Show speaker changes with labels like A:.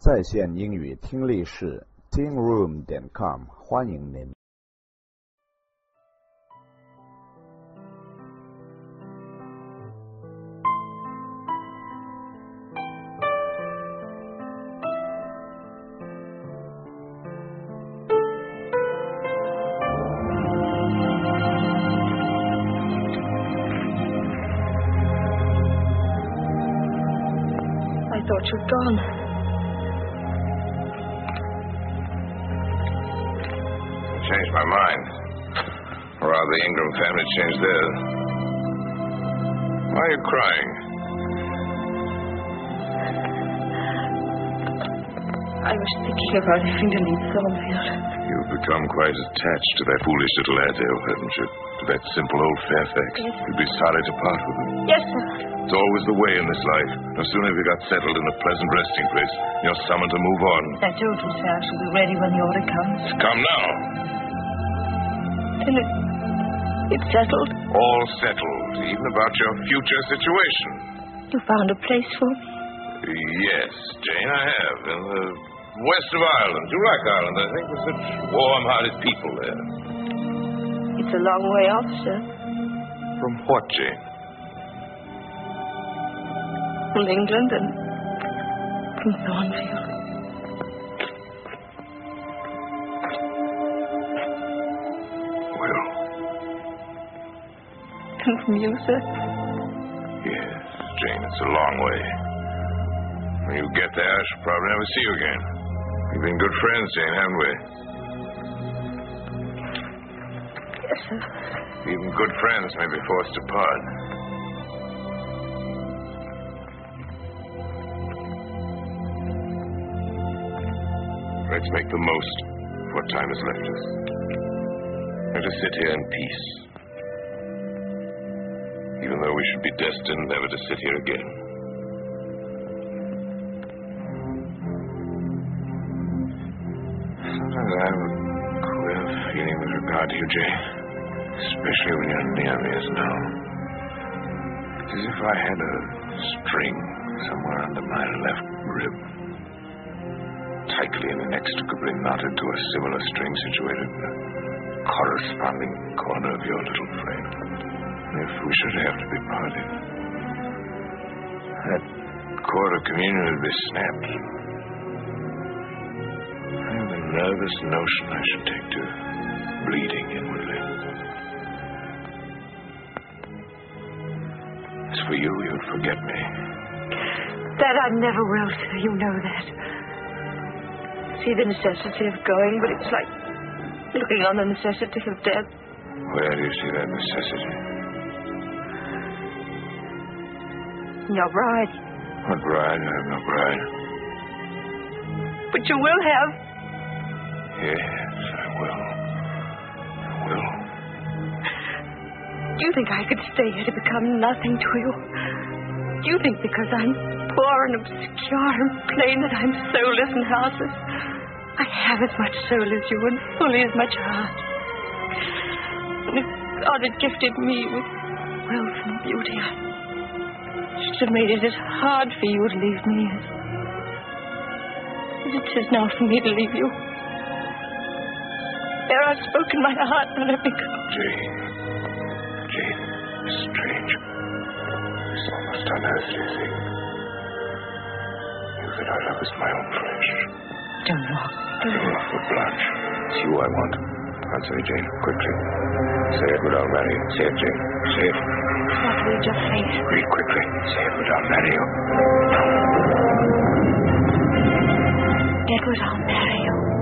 A: 在线英语听力室 tingroom.com 欢迎您。
B: I thought you'd gone.
C: Changed my mind. Or rather, the Ingram family changed theirs. Why are you crying?
B: I was thinking about having to leave Thornfield.
C: You've become quite attached to that foolish little Adele, haven't you? To that simple old Fairfax.
B: Yes.
C: You'd be sorry to part with him.
B: Yes, sir.
C: It's always the way in this life. No sooner have you got settled in a pleasant resting place, you're summoned to move on.
B: I told you, sir, I shall be ready when the order comes.
C: Come now.
B: Then it's settled.
C: All settled, even about your future situation.
B: You found a place for me?
C: Yes, Jane, I have. In the west of Ireland. You like Ireland, I think. There's such warm-hearted people there.
B: It's a long way off, sir.
C: From what, Jane?
B: From England and from Thornfield.
C: Well,
B: And from you, sir.
C: yes, Jane, it's a long way. When you get there, I shall probably never see you again. We've been good friends, Jane, haven't we?
B: Yes, sir.
C: Even good friends may be forced to part. Let's make the most of what time has left us. Let us sit here in peace. Even though we should be destined never to sit here again. Sometimes I have a queer feeling with regard to you, Jane. Especially when you're near me as now. It's as if I had a string somewhere under my left rib. Tightly and inextricably knotted to a similar string situated in the corresponding corner of your little frame. If we should have to be parted, that cord of communion would be snapped. I have a nervous notion I should take to bleeding inwardly. As for you, you'd forget me.
B: That I never will, sir. You know that. See the necessity of going, but it's like looking on the necessity of death.
C: Where do you see that necessity?
B: Your bride.
C: What bride? I have no bride.
B: But you will have.
C: Yes, I will. I will.
B: Do you think I could stay here to become nothing to you? Do you think because I'm poor and obscure and plain that I'm soulless and heartless? I have as much soul as you and fully as much heart. And if God had gifted me with wealth and beauty, I should have made it as hard for you to leave me as it is now for me to leave you. There I've spoken my heart, now let me go.
C: Jane, it's strange. This almost unearthly thing. You that I love as my own flesh.
B: Don't walk.
C: Don't walk for Blanche. It's you I want. Answer me, Jane, quickly. Say it without marry you. Say it, Jane. Say it.
B: What read your face?
C: Read quickly. Say it without marry you.
B: Edward, I'll marry you.